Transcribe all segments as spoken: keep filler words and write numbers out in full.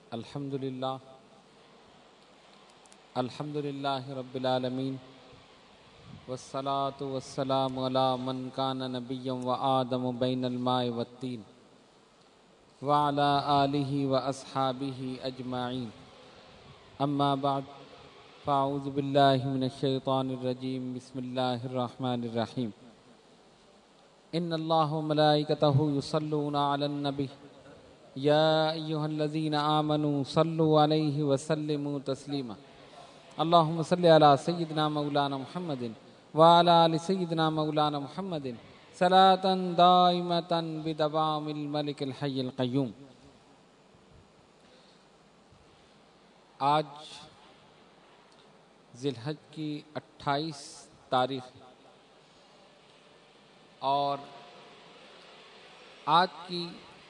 الحمد للہ الحمد للہ رب العالمین والصلاة والسلام علی من کان نبیا و آدم بین الماء والطین وعلی آلہ و اصحابہ اجمعین اما بعد فاعوذ باللہ من الشیطان الرجیم بسم اللہ الرحمن الرحیم ان اللہ و ملائکتہ یصلون علی النبی یا ایہا الذین آمنوا صلوا علیہ وسلموا تسلیما اللہم صلی علی سیدنا مولانا محمد وعلی آل سیدنا مولانا محمد صلاة دائمة بدوام الملک الحی القیوم۔ آج ذی الحج کی اٹھائیس تاریخ اور آج کی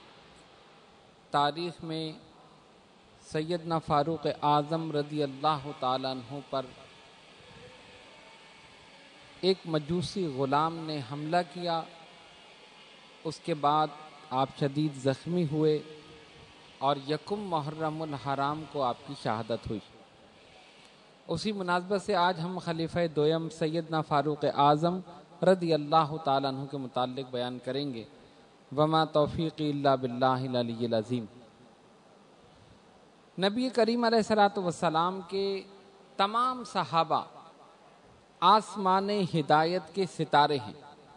تاریخ میں سیدنا فاروق اعظم رضی اللہ تعالیٰ عنہ پر ایک مجوسی غلام نے حملہ کیا، اس کے بعد آپ شدید زخمی ہوئے اور یکم محرم الحرام کو آپ کی شہادت ہوئی۔ اسی مناسبت سے آج ہم خلیفہ دویم سیدنا فاروق اعظم رضی اللہ تعالیٰ عنہ کے متعلق بیان کریں گے۔ وما توفیقی الا باللہ العلی العظیم۔ نبی کریم علیہ الصلوۃ والسلام کے تمام صحابہ آسمان ہدایت کے ستارے ہیں۔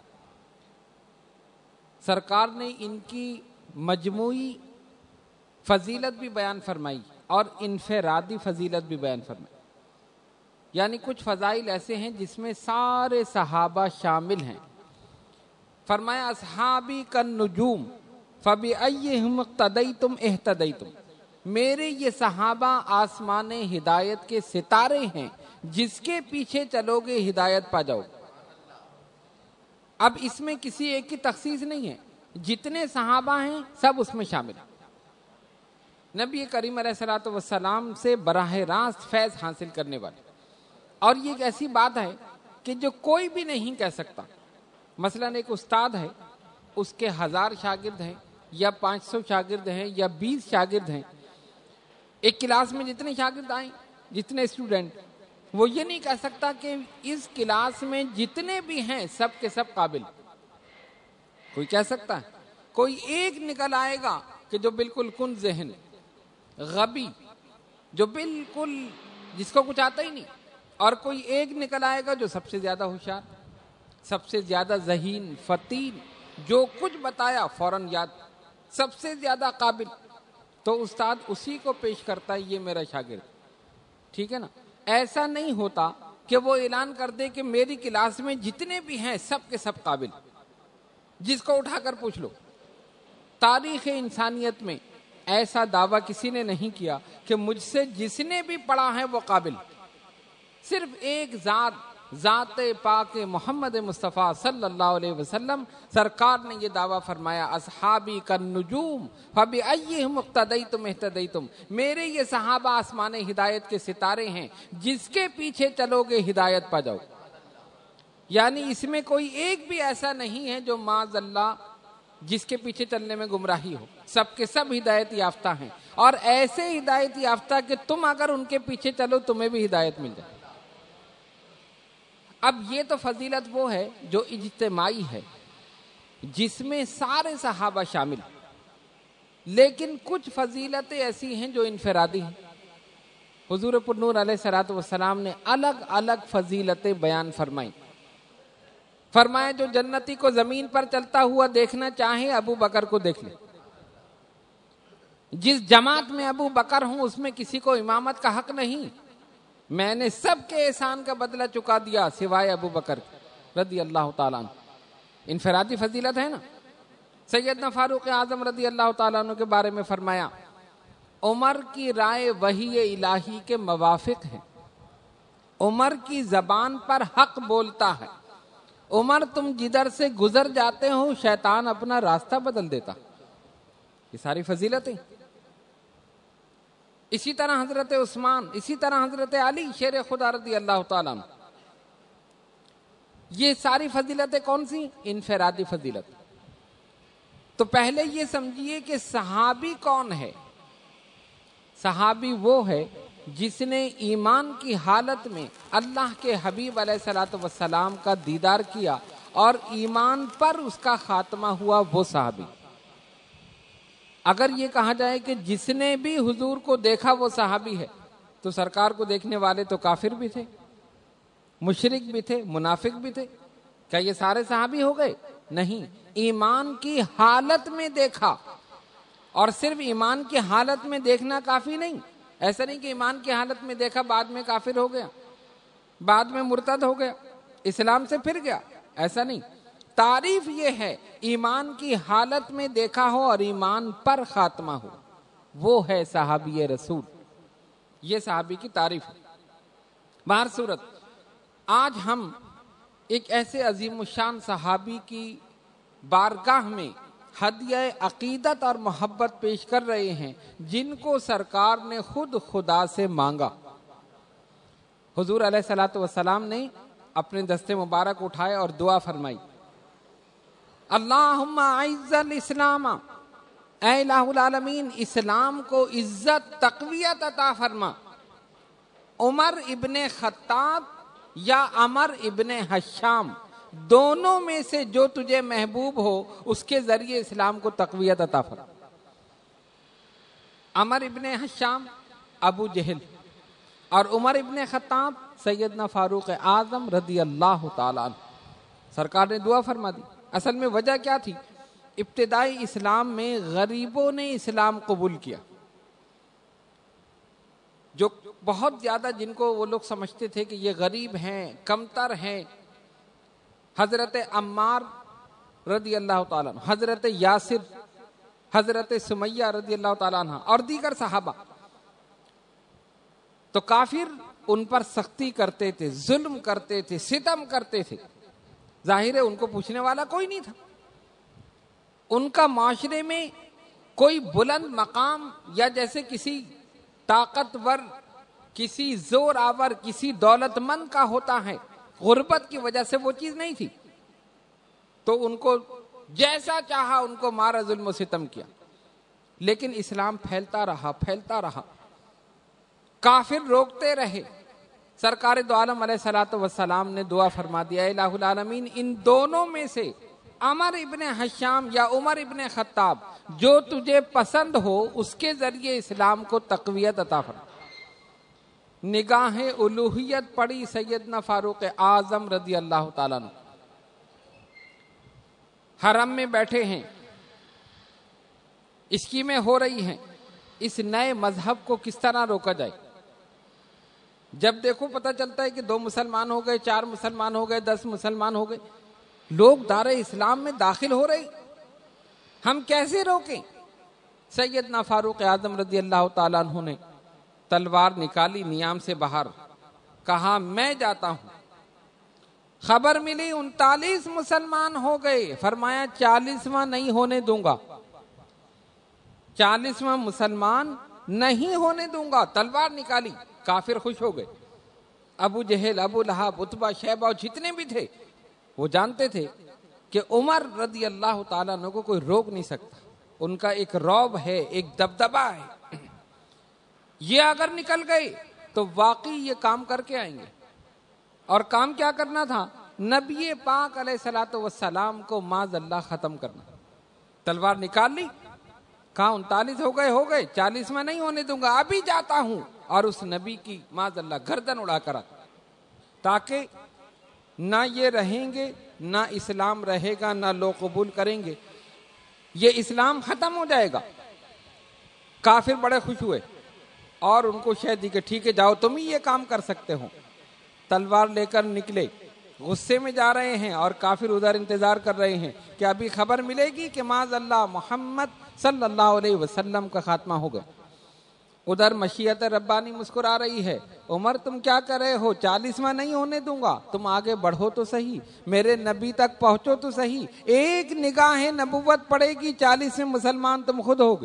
سرکار نے ان کی مجموعی فضیلت بھی بیان فرمائی اور انفرادی فضیلت بھی بیان فرمائی، یعنی کچھ فضائل ایسے ہیں جس میں سارے صحابہ شامل ہیں۔ فرمایا اصحابی کالنجوم فبأیہم اقتدیتم اہتدیتم، میرے یہ صحابہ آسمان ہدایت کے ستارے ہیں، جس کے پیچھے چلو گے ہدایت پا جاؤ۔ اب اس میں کسی ایک کی تخصیص نہیں ہے، جتنے صحابہ ہیں سب اس میں شامل ہیں، نبی کریم علیہ الصلوۃ والسلام سے براہ راست فیض حاصل کرنے والے۔ اور یہ ایک ایسی بات ہے کہ جو کوئی بھی نہیں کہہ سکتا۔ مثلا ایک استاد ہے، اس کے ہزار شاگرد ہیں یا پانچ سو شاگرد ہیں یا بیس شاگرد ہیں، ایک کلاس میں جتنے شاگرد آئیں، جتنے اسٹوڈنٹ، وہ یہ نہیں کہہ سکتا کہ اس کلاس میں جتنے بھی ہیں سب کے سب قابل۔ کوئی کہہ سکتا ہے؟ کوئی ایک نکل آئے گا کہ جو بالکل کن ذہن، غبی، جو بالکل جس کو کچھ آتا ہی نہیں، اور کوئی ایک نکل آئے گا جو سب سے زیادہ ہوشیار، سب سے زیادہ ذہین، فتین، جو کچھ بتایا فوراً یاد، سب سے زیادہ قابل۔ تو استاد اسی کو پیش کرتا ہے، یہ میرا شاگرد، ٹھیک ہے نا۔ ایسا نہیں ہوتا کہ وہ اعلان کر دے کہ میری کلاس میں جتنے بھی ہیں سب کے سب قابل، جس کو اٹھا کر پوچھ لو۔ تاریخ انسانیت میں ایسا دعویٰ کسی نے نہیں کیا کہ مجھ سے جس نے بھی پڑھا ہے وہ قابل۔ صرف ایک ذات ذات پاک محمد مصطفیٰ صلی اللہ علیہ وسلم سرکار نے یہ دعویٰ فرمایا، اصحابی کالنجوم فبأیہم اقتدیتم اہتدیتم، میرے یہ صحابہ آسمان ہدایت کے ستارے ہیں، جس کے پیچھے چلو گے ہدایت پا جاؤ۔ یعنی اس میں کوئی ایک بھی ایسا نہیں ہے جو معاذ اللہ جس کے پیچھے چلنے میں گمراہی ہو، سب کے سب ہدایت یافتہ ہیں، اور ایسے ہدایت یافتہ کہ تم اگر ان کے پیچھے چلو تمہیں بھی ہدایت مل جائے۔ اب یہ تو فضیلت وہ ہے جو اجتماعی ہے، جس میں سارے صحابہ شامل، لیکن کچھ فضیلتیں ایسی ہیں جو انفرادی ہیں۔ حضور پر نور علیہ الصلوۃ والسلام نے الگ الگ فضیلتیں بیان فرمائیں۔ فرمایا جو جنتی کو زمین پر چلتا ہوا دیکھنا چاہے ابو بکر کو دیکھ لے۔ جس جماعت میں ابو بکر ہوں اس میں کسی کو امامت کا حق نہیں، میں نے سب کے احسان کا بدلہ چکا دیا سوائے ابو بکر رضی اللہ تعالیٰ عنہ۔ انفرادی فضیلت ہے نا۔ سیدنا فاروق اعظم رضی اللہ تعالیٰ عنہ کے بارے میں فرمایا، عمر کی رائے وحی الہی کے موافق ہے، عمر کی زبان پر حق بولتا ہے، عمر تم جدھر سے گزر جاتے ہو شیطان اپنا راستہ بدل دیتا۔ یہ ساری فضیلتیں۔ اسی طرح حضرت عثمان، اسی طرح حضرت علی شیر خدا رضی اللہ تعالیٰ عنہ۔ یہ ساری فضیلتیں کون سی؟ انفرادی فضیلت۔ تو پہلے یہ سمجھیے کہ صحابی کون ہے۔ صحابی وہ ہے جس نے ایمان کی حالت میں اللہ کے حبیب علیہ الصلوۃ والسلام کا دیدار کیا اور ایمان پر اس کا خاتمہ ہوا، وہ صحابی۔ اگر یہ کہا جائے کہ جس نے بھی حضور کو دیکھا وہ صحابی ہے، تو سرکار کو دیکھنے والے تو کافر بھی تھے، مشرک بھی تھے، منافق بھی تھے، کیا یہ سارے صحابی ہو گئے؟ نہیں، ایمان کی حالت میں دیکھا، اور صرف ایمان کی حالت میں دیکھنا کافی نہیں۔ ایسا نہیں کہ ایمان کی حالت میں دیکھا بعد میں کافر ہو گیا، بعد میں مرتد ہو گیا، اسلام سے پھر گیا، ایسا نہیں۔ تعریف یہ ہے ایمان کی حالت میں دیکھا ہو اور ایمان پر خاتمہ ہو، وہ ہے صحابی رسول، یہ صحابی کی تعریف ہے۔ بہر صورت آج ہم ایک ایسے عظیم الشان صحابی کی بارگاہ میں ہدیہ عقیدت اور محبت پیش کر رہے ہیں، جن کو سرکار نے خود خدا سے مانگا۔ حضور علیہ الصلوۃ والسلام نے اپنے دستے مبارک اٹھائے اور دعا فرمائی، اللہم اعز الاسلام، اے الہ العالمین اسلام کو عزت تقویت عطا فرما۔ عمر ابن خطاب یا عمر ابن حشام، دونوں میں سے جو تجھے محبوب ہو اس کے ذریعے اسلام کو تقویت عطا فرما۔ عمر ابن حشام ابو جہل اور عمر ابن خطاب سیدنا فاروق اعظم رضی اللہ تعالیٰ عنہ، سرکار نے دعا فرما دی۔ اصل میں وجہ کیا تھی؟ ابتدائی اسلام میں غریبوں نے اسلام قبول کیا، جو بہت زیادہ جن کو وہ لوگ سمجھتے تھے کہ یہ غریب ہیں، کمتر ہیں، حضرت عمار رضی اللہ تعالیٰ عنہ، حضرت یاسر، حضرت سمیہ رضی اللہ تعالیٰ عنہ اور دیگر صحابہ، تو کافر ان پر سختی کرتے تھے، ظلم کرتے تھے، ستم کرتے تھے۔ ظاہر ہے ان کو پوچھنے والا کوئی نہیں تھا، ان کا معاشرے میں کوئی بلند مقام یا جیسے کسی طاقتور، کسی زور آور، کسی دولت مند کا ہوتا ہے، غربت کی وجہ سے وہ چیز نہیں تھی، تو ان کو جیسا چاہا ان کو مارا، ظلم و ستم کیا۔ لیکن اسلام پھیلتا رہا، پھیلتا رہا، کافر روکتے رہے۔ سرکار دو عالم علیہ الصلوۃ والسلام نے دعا فرما دیا، الہ العالمین ان دونوں میں سے عمر ابن حشام یا عمر ابن خطاب جو تجھے پسند ہو اس کے ذریعے اسلام کو تقویت عطا فرما۔ نگاہ الوہیت پڑی سیدنا فاروق اعظم رضی اللہ تعالیٰ عنہ، حرم میں بیٹھے ہیں، اسکیمیں ہو رہی ہیں، اس نئے مذہب کو کس طرح روکا جائے۔ جب دیکھو پتہ چلتا ہے کہ دو مسلمان ہو گئے، چار مسلمان ہو گئے، دس مسلمان ہو گئے، لوگ دار اسلام میں داخل ہو رہے، ہم کیسے روکیں؟ سیدنا فاروق اعظم رضی اللہ تعالیٰ عنہ نے تلوار نکالی نیام سے باہر، کہا میں جاتا ہوں۔ خبر ملی انتالیس مسلمان ہو گئے، فرمایا چالیسواں نہیں ہونے دوں گا، چالیسواں مسلمان نہیں ہونے دوں گا۔ تلوار نکالی، کافر خوش ہو گئے۔ ابو جہل، ابو لہب، عتبہ، شیبہ جتنے بھی تھے وہ جانتے تھے کہ عمر رضی اللہ تعالیٰ عنہ کو کوئی روک نہیں سکتا، ان کا ایک رعب ہے، ایک دبدبہ ہے، یہ اگر نکل گئے تو واقعی یہ کام کر کے آئیں گے۔ اور کام کیا کرنا تھا؟ نبی پاک علیہ الصلوۃ والسلام کو معاذ اللہ ختم کرنا۔ تلوار نکال لی، کہا انتالیس ہو گئے ہو گئے چالیسواں نہیں ہونے دوں گا، ابھی جاتا ہوں اور اس نبی کی معاذ اللہ گردن اڑا کر آتا، تاکہ نہ یہ رہیں گے، نہ اسلام رہے گا، نہ لوگ قبول کریں گے، یہ اسلام ختم ہو جائے گا۔ کافر بڑے خوش ہوئے اور ان کو شہد دی کہ ٹھیک ہے جاؤ، تم ہی یہ کام کر سکتے ہو۔ تلوار لے کر نکلے، غصے میں جا رہے ہیں اور کافر ادھر انتظار کر رہے ہیں کہ ابھی خبر ملے گی کہ معاذ اللہ محمد صلی اللہ علیہ وسلم کا خاتمہ ہوگا۔ ادھر مشیت ربانی مسکرا رہی ہے، عمر تم کیا کر رہے ہو؟ چالیسواں نہیں ہونے دوں گا، تم آگے بڑھو تو صحیح، میرے نبی تک پہنچو تو صحیح، ایک نگاہ نبوت پڑے گی، چالیسویں مسلمان تم خود ہوگے،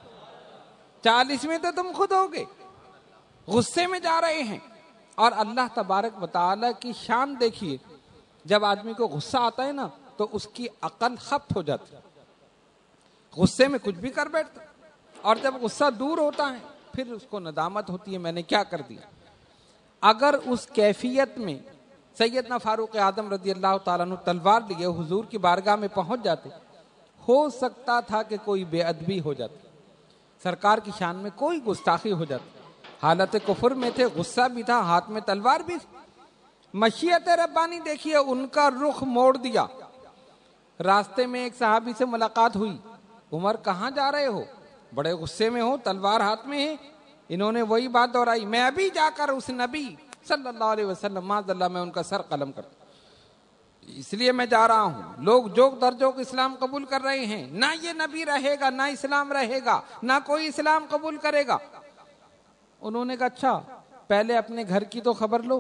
چالیسویں تو تم خود ہوگے۔ غصے میں جا رہے ہیں، اور اللہ تبارک و تعالیٰ کی شان دیکھیے، جب آدمی کو غصہ آتا ہے نا تو اس کی عقل خبت ہو جاتی، غصے میں کچھ بھی کر بیٹھتا، اور جب غصہ دور ہوتا ہے پھر اس کو ندامت ہوتی ہے میں نے کیا کر دیا. اگر اس کیفیت میں سیدنا فاروق اعظم رضی اللہ تعالیٰ عنہ تلوار لیے حضور کی بارگاہ میں پہنچ جاتے, ہو سکتا تھا کہ کوئی بے ادبی ہو جاتی, سرکار کی شان میں کوئی گستاخی ہو جاتی. حالت کفر میں تھے, غصہ بھی تھا, ہاتھ میں تلوار بھی تھی. مشیت ربانی دیکھیے, ان کا رخ موڑ دیا. راستے میں ایک صحابی سے ملاقات ہوئی, عمر کہاں جا رہے ہو؟ بڑے غصے میں ہو, تلوار ہاتھ میں ہے. انہوں نے وہی بات دہرائی, میں ابھی جا کر اس نبی صلی اللہ علیہ وسلم معاذ اللہ میں ان کا سر قلم کرتا, اس لیے میں جا رہا ہوں. لوگ جوک درجوک اسلام قبول کر رہے ہیں, نہ یہ نبی رہے گا, نہ اسلام رہے گا, نہ کوئی اسلام قبول کرے گا. انہوں نے کہا اچھا پہلے اپنے گھر کی تو خبر لو,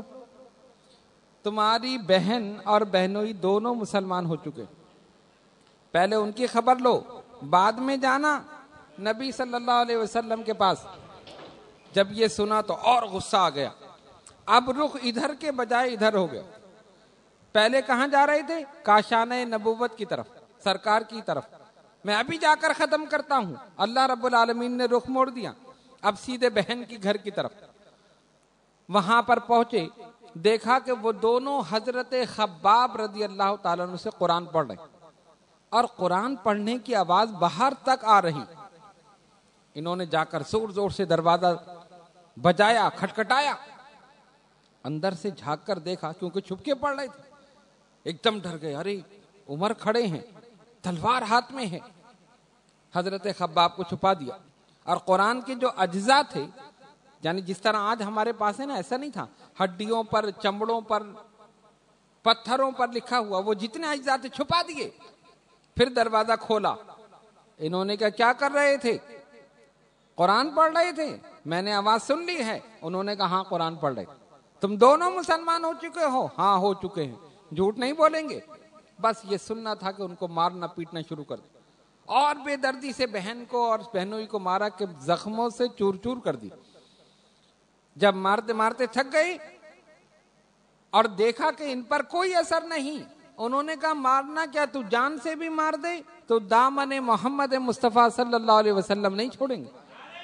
تمہاری بہن اور بہنوئی دونوں مسلمان ہو چکے, پہلے ان کی خبر لو, بعد میں جانا نبی صلی اللہ علیہ وسلم کے پاس. جب یہ سنا تو اور غصہ آ گیا, اب رخ ادھر کے بجائے ادھر ہو گیا. پہلے کہاں جا رہے تھے؟ کاشانہ نبوت کی طرف, سرکار کی طرف. میں ابھی جا کر ختم کرتا ہوں. اللہ رب العالمین نے رخ موڑ دیا, اب سیدھے بہن کی گھر کی طرف. وہاں پر پہنچے, دیکھا کہ وہ دونوں حضرت خباب رضی اللہ تعالیٰ عنہ سے قرآن پڑھ رہے, اور قرآن پڑھنے کی آواز باہر تک آ رہی. انہوں نے جا کر زور زور سے دروازہ بجایا, کھٹکھٹایا. اندر سے جھانک کر دیکھا, کیونکہ چھپ کے پڑھ رہے تھے, ایک دم ڈر گئے. ارے عمر کھڑے ہیں, تلوار ہاتھ میں ہے. حضرت خباب کو چھپا دیا. اور قرآن کے جو اجزاء تھے, یعنی جس طرح آج ہمارے پاس ہے نا, ایسا نہیں تھا. ہڈیوں پر, چمڑوں پر, پتھروں پر لکھا ہوا, وہ جتنے اجزاء تھے چھپا دیے. پھر دروازہ کھولا. انہوں نے کہا کیا کر رہے تھے؟ قرآن پڑھ رہے تھے. میں نے آواز سن لی ہے. انہوں نے کہا ہاں قرآن پڑھ رہے. تم دونوں مسلمان ہو چکے ہو؟ ہاں ہو چکے ہیں. جھوٹ نہیں بولیں گے. بس یہ سننا تھا کہ ان کو مارنا پیٹنا شروع کر دیا, اور بے دردی سے بہن کو اور بہنوئی کو مارا کہ زخموں سے چور چور کر دی. جب مارتے مارتے تھک گئی اور دیکھا کہ ان پر کوئی اثر نہیں, انہوں نے کہا مارنا کیا, تو جان سے بھی مار دے تو دامن محمد مصطفیٰ صلی اللہ علیہ وسلم نہیں چھوڑیں گے.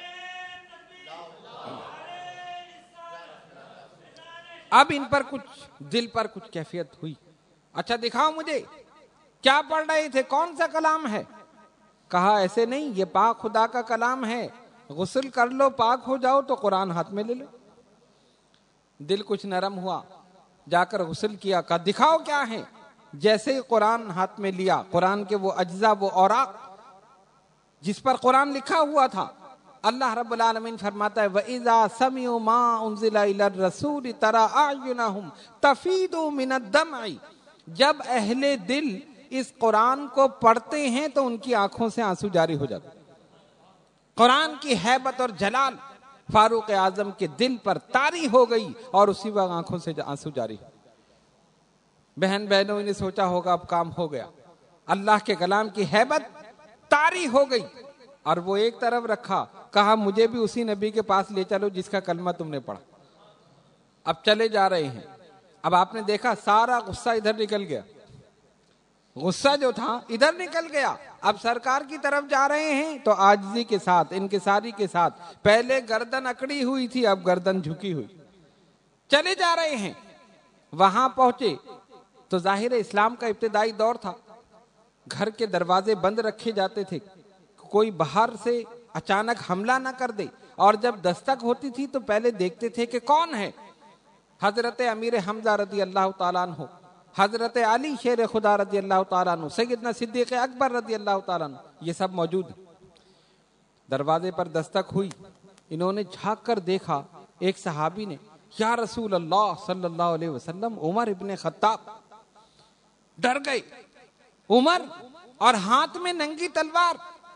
اب ان پر کچھ دل پر کچھ کیفیت ہوئی. اچھا دکھاؤ مجھے کیا پڑھ رہے تھے, کون سا کلام ہے؟ کہا ایسے نہیں, یہ پاک خدا کا کلام ہے, غسل کر لو پاک ہو جاؤ تو قرآن ہاتھ میں لے لو. دل کچھ نرم ہوا, جا کر غسل کیا. کہا دکھاؤ کیا ہے. جیسے ہی قرآن ہاتھ میں لیا, قرآن کے وہ اجزاء, وہ اوراق جس پر قرآن لکھا ہوا تھا, اللہ رب العالمین فرماتا ہے وَإِذَا سَمِعُوا مَا أُنزِلَ إِلَى الرَّسُولِ تَرَىٰ أَعْيُنَهُمْ تَفِيضُ مِنَ الدَّمْعِ. جب اہل دل اس قرآن کو پڑھتے ہیں تو ان کی آنکھوں سے آنسو جاری ہو جاتے. قرآن کی ہیبت اور جلال فاروق اعظم کے دل پر طاری ہو گئی, اور اسی وقت آنکھوں سے آنسو جاری. بہن بہنوں نے سوچا ہوگا اب کام ہو گیا. اللہ کے کلام کی ہیبت طاری ہو گئی, اور وہ ایک طرف رکھا. کہا مجھے بھی اسی نبی کے پاس لے چلو جس کا کلمہ تم نے پڑھا. اب چلے جا رہے ہیں. اب آپ نے دیکھا سارا غصہ ادھر نکل گیا, غصہ جو تھا ادھر نکل گیا. اب سرکار کی طرف جا رہے ہیں تو عاجزی کے ساتھ, انکساری کے ساتھ. پہلے گردن اکڑی ہوئی تھی, اب گردن جھکی ہوئی. چلے جا رہے ہیں. وہاں پہنچے تو ظاہر اسلام کا ابتدائی دور تھا, گھر کے دروازے بند رکھے جاتے تھے, کوئی باہر سے اچانک حملہ نہ کر دے. اور جب دستک ہوتی تھی تو پہلے دیکھتے تھے کہ کون ہے. حضرت امیر حمزہ رضی اللہ تعالیٰ عنہ, حضرت علی شیر خدا رضی اللہ تعالیٰ عنہ, سیدنا صدیق اکبر رضی اللہ تعالیٰ عنہ, یہ سب موجود ہیں. دروازے پر دستک ہوئی. انہوں نے جھانک کر دیکھا, ایک صحابی نے یا رسول اللہ صلی اللہ علیہ وسلم عمر ابن خطاب. ڈر گئے. عمر اور ہاتھ میں ننگی تلوار,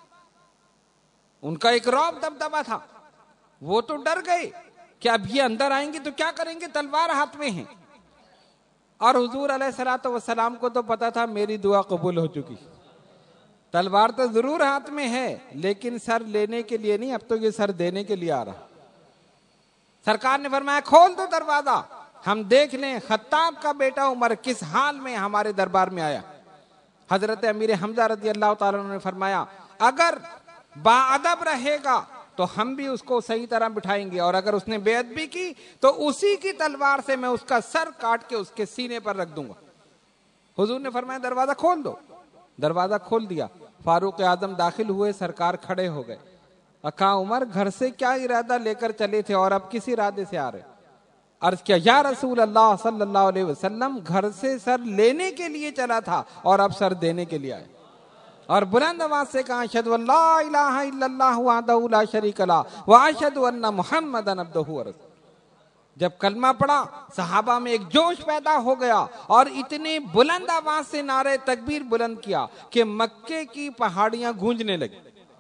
ان کا ایک رعب دبدبا تھا. وہ تو ڈر گئے کہ اب یہ اندر آئیں گے تو کیا کریں گے, تلوار ہاتھ میں ہیں. اور حضور علیہ الصلوۃ والسلام کو تو پتا تھا میری دعا قبول ہو چکی. تلوار تو ضرور ہاتھ میں ہے لیکن سر لینے کے لیے نہیں, اب تو یہ سر دینے کے لیے آ رہا. سرکار نے فرمایا کھول دو دروازہ, ہم دیکھ لیں خطاب کا بیٹا عمر کس حال میں ہمارے دربار میں آیا. حضرت امیر حمزہ رضی اللہ تعالیٰ عنہ نے فرمایا اگر با ادب رہے گا تو ہم بھی اس کو صحیح طرح بٹھائیں گے، اور اگر اس نے بے ادبی کی تو اسی کی تلوار سے میں اس کا سر کاٹ کے اس کے سینے پر رکھ دوں گا۔ حضور نے فرمایا دروازہ کھول دو، دروازہ کھول دیا، فاروق اعظم داخل ہوئے، سرکار کھڑے ہو گئے۔ کہا عمر گھر سے کیا ارادہ لے کر چلے تھے اور اب کس ارادے سے آ رہے؟ عرض کیا یا رسول اللہ صلی اللہ علیہ وسلم گھر سے سر لینے کے لیے چلا تھا اور اب سر دینے کے لیے آئے، اور بلند آواز سے کہا اشہد ان لا الہ الا اللہ وحدہ لا شریک لہ واشہد ان محمدا عبدہ ورسولہ۔ جب کلمہ پڑھا صحابہ میں ایک جوش پیدا ہو گیا اور اتنے بلند آواز سے نعرہ تکبیر بلند کیا کہ مکے کی پہاڑیاں گونجنے لگی۔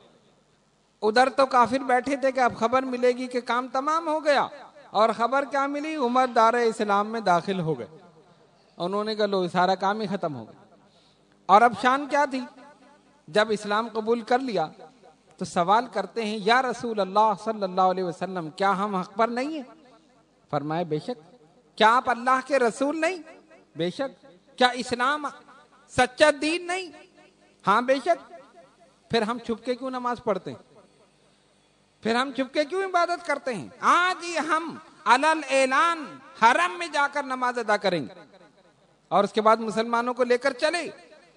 ادھر تو کافر بیٹھے تھے کہ اب خبر ملے گی کہ کام تمام ہو گیا، اور خبر کیا ملی؟ عمر دار اسلام میں داخل ہو گئے۔ انہوں نے کہا لو سارا کام ہی ختم ہو گیا۔ اور اب شان کیا تھی؟ جب اسلام قبول کر لیا تو سوال کرتے ہیں یا رسول اللہ صلی اللہ علیہ وسلم کیا ہم حق پر نہیں ہیں؟ فرمائے بے شک۔ کیا آپ اللہ کے رسول نہیں؟ بے شک۔ کیا اسلام سچا دین نہیں؟ ہاں بے شک۔ پھر ہم چھپ کے کیوں نماز پڑھتے ہیں؟ پھر ہم چھپ کے کیوں عبادت کرتے ہیں؟ آج ہی ہم علل اعلان حرم میں جا کر نماز ادا کریں گے اور اس کے بعد مسلمانوں کو لے کر چلے۔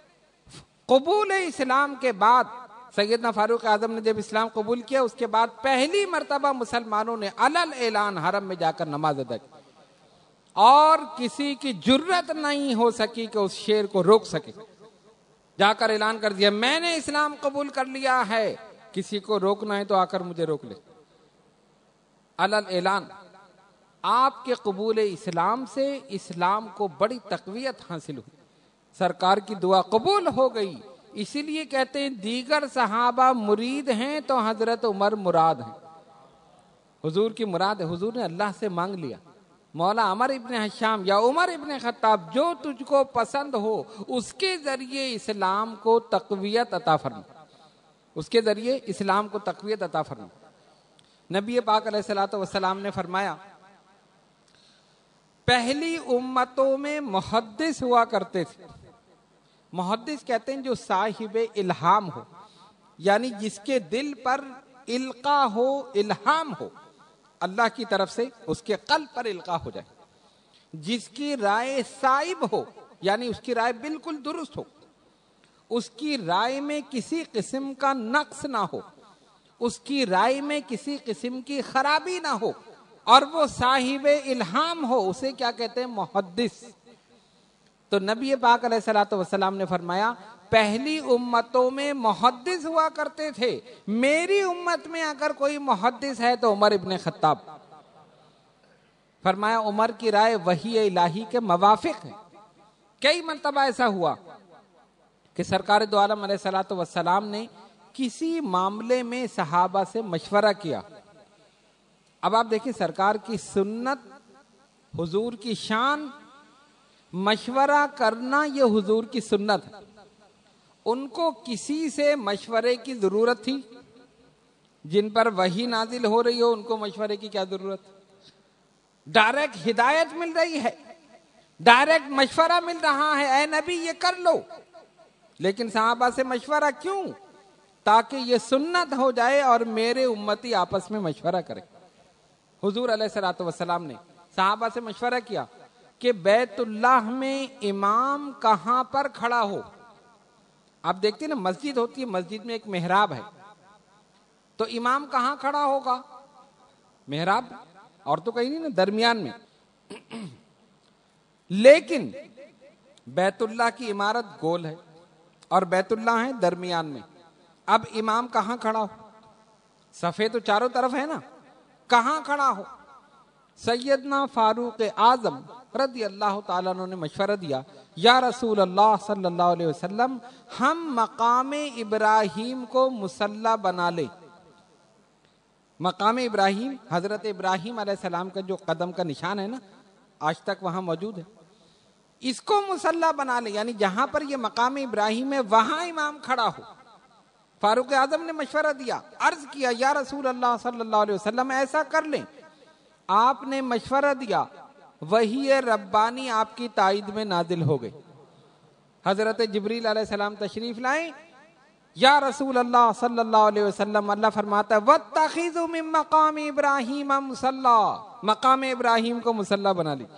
قبول اسلام کے بعد سیدنا فاروق اعظم نے جب اسلام قبول کیا اس کے بعد پہلی مرتبہ مسلمانوں نے علل اعلان حرم میں جا کر نماز ادا کی، اور کسی کی جرت نہیں ہو سکی کہ اس شیر کو روک سکے۔ جا کر اعلان کر دیا میں نے اسلام قبول کر لیا ہے، کسی کو روکنا ہے تو آ کر مجھے روک لے۔ علل اعلان۔ آپ کے قبول اسلام سے اسلام کو بڑی تقویت حاصل ہوئی، سرکار کی دعا قبول ہو گئی۔ اسی لیے کہتے ہیں دیگر صحابہ مرید ہیں تو حضرت عمر مراد ہیں۔ حضور کی مراد ہے، حضور نے اللہ سے مانگ لیا مولا عمر ابن حشام یا عمر ابن خطاب جو تجھ کو پسند ہو اس کے ذریعے اسلام کو تقویت عطا فرما، اس کے ذریعے اسلام کو تقویت عطا فرما۔ نبی پاک علیہ الصلوۃ والسلام نے فرمایا پہلی امتوں میں محدث ہوا کرتے تھے۔ محدث کہتے ہیں جو صاحب الہام ہو، یعنی جس کے دل پر القاء ہو، الہام ہو اللہ کی طرف سے، اس کے قلب پر القاء ہو جائے، جس کی رائے صائب ہو، یعنی اس کی رائے بالکل درست ہو، اس کی رائے میں کسی قسم کا نقص نہ ہو، اس کی رائے میں کسی قسم کی خرابی نہ ہو، اور وہ صاحب الہام ہو، اسے کیا کہتے ہیں؟ محدث۔ تو نبی پاک علیہ الصلوۃ والسلام نے فرمایا پہلی امتوں میں محدث ہوا کرتے تھے، میری امت میں اگر کوئی محدث ہے تو عمر ابن خطاب۔ فرمایا عمر کی رائے وحی الہی کے موافق ہے۔ کئی مرتبہ ایسا ہوا کہ سرکار دو عالم علیہ الصلوۃ والسلام نے کسی معاملے میں صحابہ سے مشورہ کیا۔ اب آپ دیکھیں سرکار کی سنت، حضور کی شان، مشورہ کرنا یہ حضور کی سنت ہے۔ ان کو کسی سے مشورے کی ضرورت تھی؟ جن پر وحی نازل ہو رہی ہو ان کو مشورے کی کیا ضرورت؟ ڈائریکٹ ہدایت مل رہی ہے، ڈائریکٹ مشورہ مل رہا ہے، اے نبی یہ کر لو۔ لیکن صحابہ سے مشورہ کیوں؟ تاکہ یہ سنت ہو جائے اور میرے امتی آپس میں مشورہ کرے۔ حضور علیہ الصلوۃ والسلام نے صحابہ سے مشورہ کیا کہ بیت اللہ میں امام کہاں پر کھڑا ہو۔ آپ دیکھتے ہیں نا مسجد ہوتی ہے، مسجد میں ایک محراب ہے، تو امام کہاں کھڑا ہوگا؟ محراب، اور تو کہیں نہیں نا، درمیان میں۔ لیکن بیت اللہ کی عمارت گول ہے اور بیت اللہ ہے درمیان میں، اب امام کہاں کھڑا ہو؟ صفے تو چاروں طرف ہے نا، کہاں کھڑا ہو؟ سیدنا فاروق اعظم رضی اللہ تعالیٰ عنہ نے مشورہ دیا یا رسول اللہ صلی اللہ علیہ وسلم ہم مقام ابراہیم کو مصلی بنا لیں۔ مقام ابراہیم حضرت ابراہیم علیہ السلام کا جو قدم کا نشان ہے نا، آج تک وہاں موجود ہے، اس کو مصلی بنا لیں، یعنی جہاں پر یہ مقام ابراہیم ہے وہاں امام کھڑا ہو۔ فاروق اعظم نے مشورہ دیا، عرض کیا یا رسول اللہ صلی اللہ علیہ وسلم ایسا کر لیں۔ آپ نے مشورہ دیا، وحی ربانی آپ کی تائید میں نازل ہو گئی۔ حضرت جبریل علیہ السلام تشریف لائیں، یا رسول اللہ صلی اللہ علیہ وسلم، اللہ فرماتا ہے وَاتَّخِذُوا مِن مَّقَامِ إِبْرَاهِيمَ مُصَلَّى، مقام ابراہیم کو مصلی بنا لی.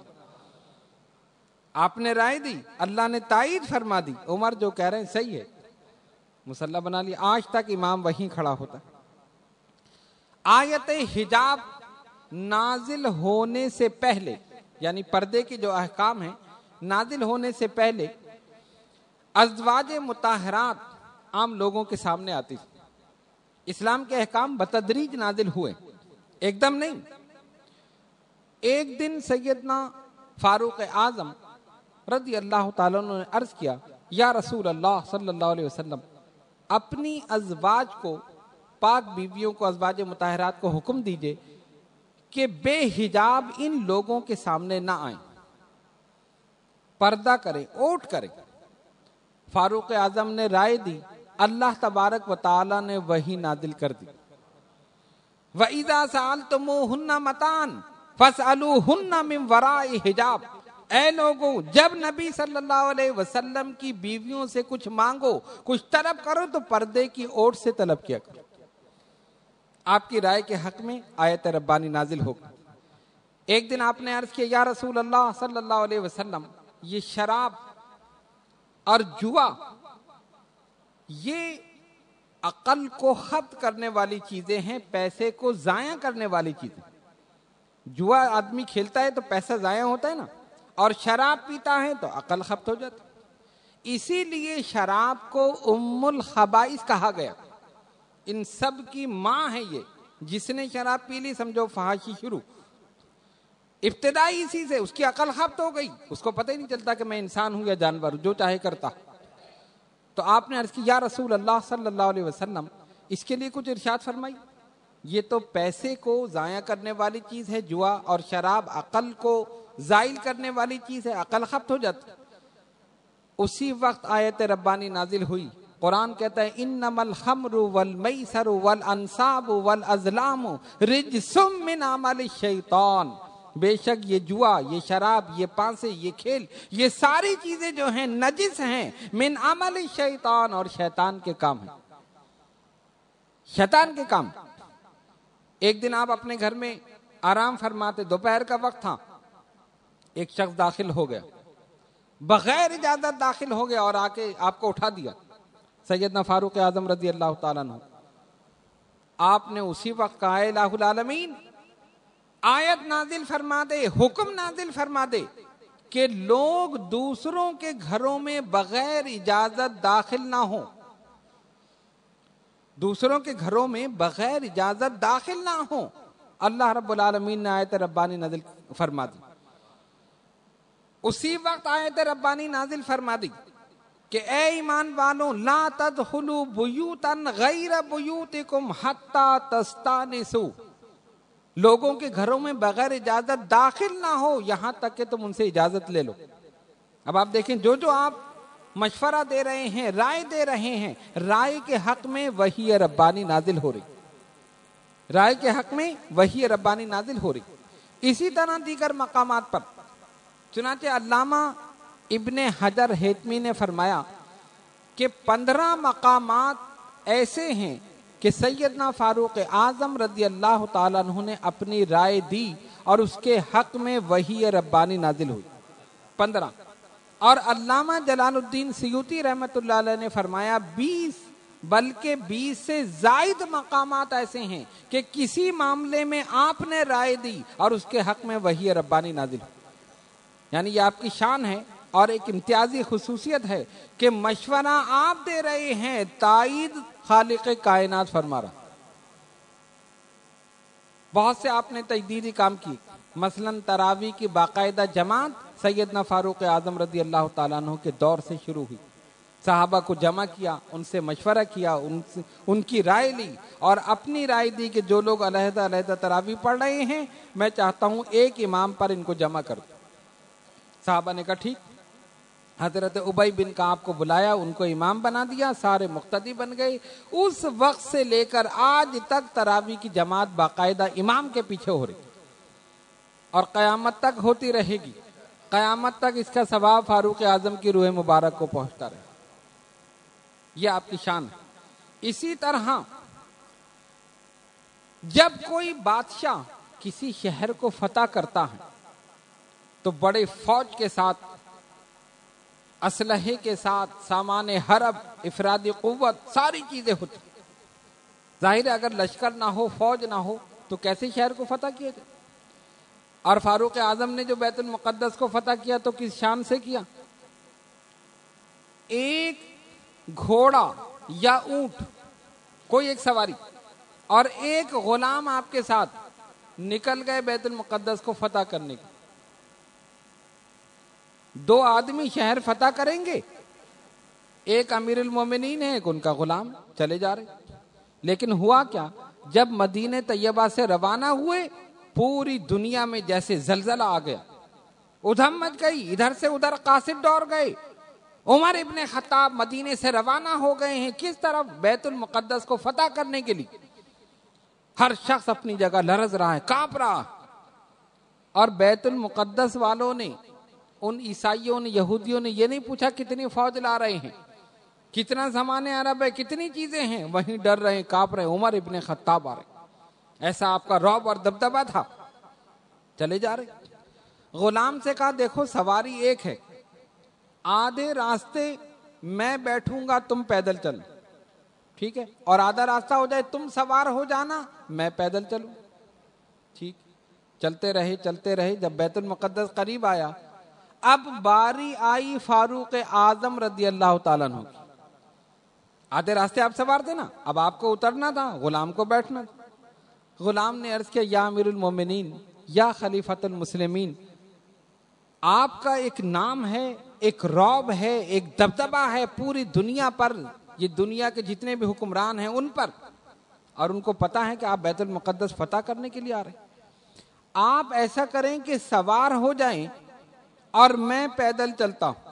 آپ نے رائے دی، اللہ نے تائید فرما دی، عمر جو کہہ رہے ہیں صحیح ہے، مصلی بنا لی. آج تک امام وہیں کھڑا ہوتا ہے. آیت حجاب نازل ہونے سے پہلے، یعنی پردے کے جو احکام ہیں نازل ہونے سے پہلے، ازواج مطہرات عام لوگوں کے سامنے آتی تھی. اسلام کے احکام بتدریج نازل ہوئے، ایک دم نہیں. ایک دن سیدنا فاروق اعظم رضی اللہ تعالیٰ عنہ نے عرض کیا، یا رسول اللہ صلی اللہ علیہ وسلم، اپنی ازواج کو، پاک بیویوں کو، ازواج مطہرات کو حکم دیجئے کہ بے حجاب ان لوگوں کے سامنے نہ آئیں، پردہ کریں، اوٹ کریں. فاروق اعظم نے رائے دی، اللہ تبارک و تعالی نے وحی نازل کر دی، وَإِذَا سَأَلْتُمُوهُنَّ مَتَاعًا فَاسْأَلُوهُنَّ مِنْ وَرَاءِ حِجَابٍ. اے لوگوں، جب نبی صلی اللہ علیہ وسلم کی بیویوں سے کچھ مانگو، کچھ طلب کرو تو پردے کی اوٹ سے طلب کیا کرو. آپ کی رائے کے حق میں آیت ربانی نازل ہو گئی. ایک دن آپ نے عرض کیا، یا رسول اللہ صلی اللہ علیہ وسلم، یہ شراب اور جوا یہ عقل کو ختم کرنے والی چیزیں ہیں، پیسے کو ضائع کرنے والی چیزیں. جوا آدمی کھیلتا ہے تو پیسہ ضائع ہوتا ہے نا، اور شراب پیتا ہے تو عقل ختم ہو جاتی. اسی لیے شراب کو ام الخبائث کہا گیا. ان سب کی ماں ہے یہ. جس نے شراب پی لی سمجھو فحاشی شروع. ابتدائی اسی سے اس کی عقل ختم ہو گئی، اس کو پتہ ہی نہیں چلتا کہ میں انسان ہوں یا جانور، جو چاہے کرتا. تو آپ نے عرض کی، یا رسول اللہ صلی اللہ علیہ وسلم، اس کے لیے کچھ ارشاد فرمائی. یہ تو پیسے کو ضائع کرنے والی چیز ہے جوا، اور شراب عقل کو زائل کرنے والی چیز ہے، عقل ختم ہو جاتی. اسی وقت آیت ربانی نازل ہوئی. قرآن کہتا ہے انما الخمر والمیسر والانصاب والازلام رجس من عمل الشیطان. بے شک یہ جوا، یہ شراب، یہ پانسے، یہ کھیل، یہ ساری چیزیں جو ہیں نجس ہیں، من عمل الشیطان، اور شیطان کے کام ہیں، شیطان کے کام. ایک دن آپ اپنے گھر میں آرام فرماتے، دوپہر کا وقت تھا، ایک شخص داخل ہو گیا، بغیر اجازت داخل ہو گیا اور آ کے آپ کو اٹھا دیا. سیدنا فاروق اعظم رضی اللہ تعالیٰ عنہ، آپ نے اسی وقت کہا، اے الہ العالمین، آیت نازل فرما دے، حکم نازل فرما دے کہ لوگ دوسروں کے گھروں میں بغیر اجازت داخل نہ ہوں، دوسروں کے گھروں میں بغیر اجازت داخل نہ ہوں. اللہ رب العالمین نے آیت ربانی نازل فرما دی. اسی وقت آیت ربانی نازل فرما دی کہ اے ایمان والوں، لا تدخلوا بیوتا غیر بیوتکم حتی تستانسوا، لوگوں کے گھروں میں بغیر اجازت داخل نہ ہو یہاں تک کہ تم ان سے اجازت لے لو. اب آپ دیکھیں، جو جو آپ مشورہ دے رہے ہیں، رائے دے رہے ہیں، رائے کے حق میں وحی ربانی نازل ہو رہی، رائے کے حق میں وحی ربانی نازل ہو رہی. اسی طرح دیگر مقامات پر، چنانچہ علامہ ابن حجر ہیتمی نے فرمایا کہ پندرہ مقامات ایسے ہیں کہ سیدنا فاروق اعظم رضی اللہ تعالیٰ عنہ نے اپنی رائے دی اور اس کے حق میں وحی ربانی نازل ہوئی، پندرہ. اور علامہ جلال الدین سیوطی رحمۃ اللہ علیہ نے فرمایا بیس، بلکہ بیس سے زائد مقامات ایسے ہیں کہ کسی معاملے میں آپ نے رائے دی اور اس کے حق میں وحی ربانی نازل ہوئی. یعنی یہ آپ کی شان ہے اور ایک امتیازی خصوصیت ہے کہ مشورہ آپ دے رہے ہیں، تائید خالق کائنات فرما رہا. بہت سے آپ نے تجدیدی کام کی، مثلا تراویح کی باقاعدہ جماعت سیدنا فاروق اعظم رضی اللہ تعالیٰ عنہ کے دور سے شروع ہوئی. صحابہ کو جمع کیا، ان سے مشورہ کیا، ان سے ان کی رائے لی اور اپنی رائے دی کہ جو لوگ علیحدہ علیحدہ تراویح پڑھ رہے ہیں میں چاہتا ہوں ایک امام پر ان کو جمع کر دو. صحابہ نے کہا ٹھیک. حضرت ابی بن کعب کو بلایا، ان کو امام بنا دیا، سارے مقتدی بن گئے. اس وقت سے لے کر آج تک تراویح کی جماعت باقاعدہ امام کے پیچھے ہو رہی اور قیامت تک ہوتی رہے گی. قیامت تک اس کا ثواب فاروق اعظم کی روح مبارک کو پہنچتا رہے. یہ آپ کی شان ہے. اسی طرح جب کوئی بادشاہ کسی شہر کو فتح کرتا ہے تو بڑے فوج کے ساتھ، اسلحے کے ساتھ، سامان حرب، افرادی قوت، ساری چیزیں ہوتی. ظاہر ہے اگر لشکر نہ ہو، فوج نہ ہو تو کیسے شہر کو فتح کیا جائے؟ اور فاروق اعظم نے جو بیت المقدس کو فتح کیا تو کس شان سے کیا؟ ایک گھوڑا یا اونٹ، کوئی ایک سواری اور ایک غلام آپ کے ساتھ نکل گئے بیت المقدس کو فتح کرنے کے. دو آدمی شہر فتح کریں گے، ایک امیر المومنین ہے، ایک ان کا غلام، چلے جا رہے. لیکن ہوا کیا؟ جب مدینہ طیبہ سے روانہ ہوئے پوری دنیا میں جیسے زلزلہ آ گیا، ادھم مچ گئی، ادھر سے ادھر قاصد دوڑ گئے. عمر ابن خطاب مدینے سے روانہ ہو گئے ہیں کس طرف؟ بیت المقدس کو فتح کرنے کے لیے. ہر شخص اپنی جگہ لرز رہا ہے، کانپ رہا. اور بیت المقدس والوں نے، ان عیسائیوں نے، یہودیوں نے یہ نہیں پوچھا کتنی فوج لا رہے ہیں، کتنا زمان عرب ہے، کتنی چیزیں ہیں، وہیں ڈر رہے، کانپ رہے. عمر ابن خطاب آ رہے، ایسا آپ کا رعب اور دبدبا تھا. چلے جا رہے. غلام سے کہا دیکھو سواری ایک ہے، آدھے راستے میں بیٹھوں گا، تم پیدل چل، ٹھیک ہے؟ اور آدھا راستہ ہو جائے تم سوار ہو جانا، میں پیدل چلوں، ٹھیک. چلتے رہے چلتے رہے. جب بیت المقدس قریب آیا، اب باری آئی فاروق اعظم رضی اللہ تعالیٰ عنہ. آدھے راستے آپ سوار تھے نا، اب آپ کو اترنا تھا، غلام کو بیٹھنا تھا. غلام نے عرض کیا یا امیر المومنین، یا خلیفۃ المسلمین، آپ کا ایک نام ہے، ایک رعب ہے، ایک دبدبا ہے پوری دنیا پر، یہ دنیا کے جتنے بھی حکمران ہیں ان پر، اور ان کو پتا ہے کہ آپ بیت المقدس فتح کرنے کے لیے آ رہے ہیں. آپ ایسا کریں کہ سوار ہو جائیں اور میں پیدل چلتا ہوں.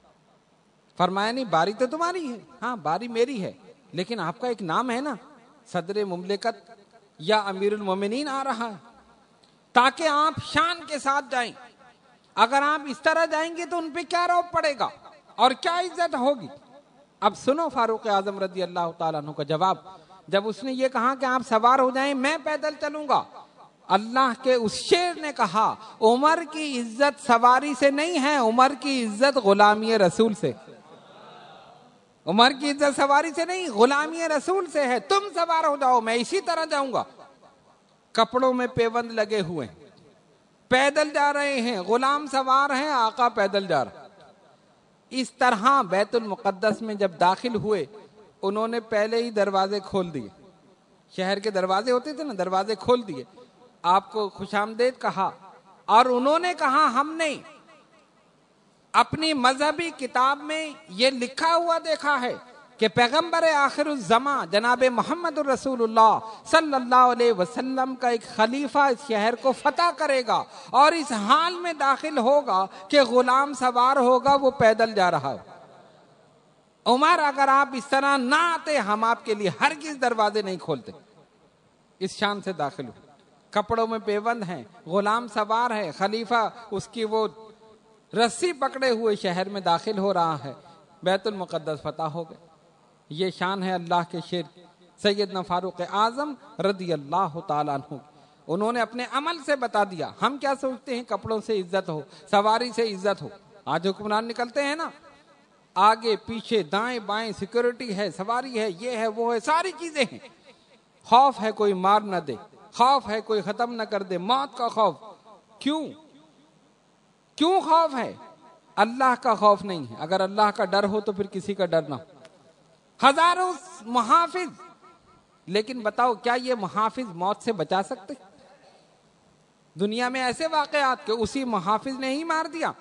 فرمایا نہیں، باری تو تمہاری ہے، ہاں باری میری ہے، لیکن آپ کا ایک نام ہے نا، صدر مملکت یا امیر المومنین آ رہا ہے، تاکہ آپ شان کے ساتھ جائیں. اگر آپ اس طرح جائیں گے تو ان پہ کیا رعب پڑے گا اور کیا عزت ہوگی. اب سنو فاروق اعظم رضی اللہ تعالیٰ عنہ کا جواب. جب اس نے یہ کہا کہ آپ سوار ہو جائیں میں پیدل چلوں گا، اللہ کے اس شیر نے کہا عمر کی عزت سواری سے نہیں ہے، عمر کی عزت غلامی رسول سے. عمر کی عزت سواری سے نہیں، غلامی رسول سے ہے. تم سوار ہو جاؤ، میں اسی طرح جاؤں گا. کپڑوں میں پیوند لگے ہوئے، پیدل جا رہے ہیں، غلام سوار ہیں، آقا پیدل جا رہا. اس طرح بیت المقدس میں جب داخل ہوئے، انہوں نے پہلے ہی دروازے کھول دیے. شہر کے دروازے ہوتے تھے نا، دروازے کھول دیے، آپ کو خوش آمدید کہا. اور انہوں نے کہا ہم نے اپنی مذہبی کتاب میں یہ لکھا ہوا دیکھا ہے کہ پیغمبر آخر الزماں جناب محمد الرسول اللہ صلی اللہ علیہ وسلم کا ایک خلیفہ اس شہر کو فتح کرے گا، اور اس حال میں داخل ہوگا کہ غلام سوار ہوگا، وہ پیدل جا رہا ہو. عمر اگر آپ اس طرح نہ آتے ہم آپ کے لیے ہرگز دروازے نہیں کھولتے. اس شان سے داخل ہو، کپڑوں میں پیوند ہیں، غلام سوار ہے، خلیفہ اس کی وہ رسی پکڑے ہوئے شہر میں داخل ہو رہا ہے. بیت المقدس فتح ہو گئے. یہ شان ہے اللہ کے شیر سیدنا فاروق اعظم رضی اللہ تعالیٰ عنہ. انہوں نے اپنے عمل سے بتا دیا. ہم کیا سوچتے ہیں کپڑوں سے عزت ہو، سواری سے عزت ہو. آج حکمران نکلتے ہیں نا، آگے پیچھے دائیں بائیں سیکورٹی ہے، سواری ہے، یہ ہے وہ ہے، ساری چیزیں ہیں. خوف ہے کوئی مار نہ دے، خوف ہے کوئی ختم نہ کر دے، موت کا خوف. کیوں کیوں خوف ہے؟ اللہ کا خوف نہیں ہے. اگر اللہ کا ڈر ہو تو پھر کسی کا ڈر نہ ہو. ہزاروں محافظ، لیکن بتاؤ کیا یہ محافظ موت سے بچا سکتے؟ دنیا میں ایسے واقعات کہ اسی محافظ نے ہی مار دیا.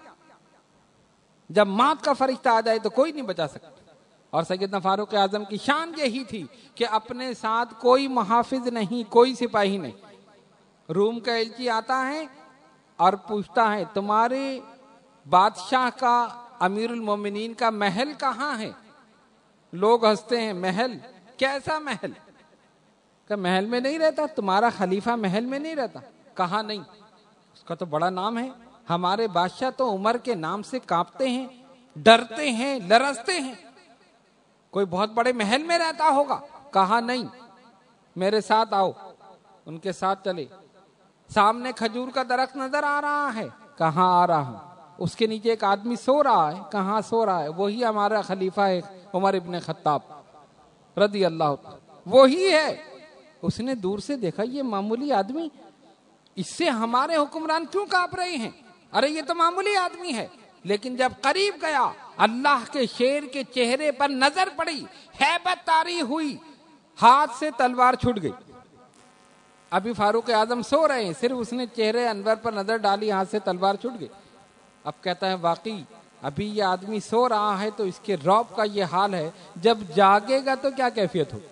جب موت کا فرشتہ آ جائے تو کوئی نہیں بچا سکتا. اور سیدنا فاروق اعظم کی شان یہی تھی کہ اپنے ساتھ کوئی محافظ نہیں، کوئی سپاہی نہیں. روم کا ایلچی آتا ہے اور پوچھتا ہے تمہارے بادشاہ کا، امیر المومنین کا محل کہاں ہے؟ لوگ ہنستے ہیں، محل؟ کیسا محل؟ کہ محل میں نہیں رہتا، تمہارا خلیفہ محل میں نہیں رہتا. کہا نہیں، اس کا تو بڑا نام ہے، ہمارے بادشاہ تو عمر کے نام سے کانپتے ہیں، ڈرتے ہیں، لرزتے ہیں. کوئی بہت بڑے محل میں رہتا ہوگا. کہا نہیں، میرے ساتھ آؤ۔ ان کے ساتھ چلے۔ سامنے کھجور کا درخت نظر آ رہا ہے، کہاں آ رہا ہوں۔ اس کے نیچے ایک آدمی سو رہا ہے، کہاں سو رہا ہے؟ وہی ہمارا خلیفہ ہے عمر ابن خطاب رضی اللہ عنہ، وہی ہے۔ اس نے دور سے دیکھا یہ معمولی آدمی، اس سے ہمارے حکمران کیوں کانپ رہے ہیں؟ ارے یہ تو معمولی آدمی ہے۔ لیکن جب قریب گیا، اللہ کے شیر کے چہرے پر نظر پڑی، ہیبت طاری ہوئی، ہاتھ سے تلوار چھوٹ گئی۔ ابھی فاروق اعظم سو رہے ہیں، صرف اس نے چہرے انور پر نظر ڈالی، ہاتھ سے تلوار چھوٹ گئی۔ اب کہتا ہے واقعی ابھی یہ آدمی سو رہا ہے تو اس کے رعب کا یہ حال ہے، جب جاگے گا تو کیا کیفیت ہوگی؟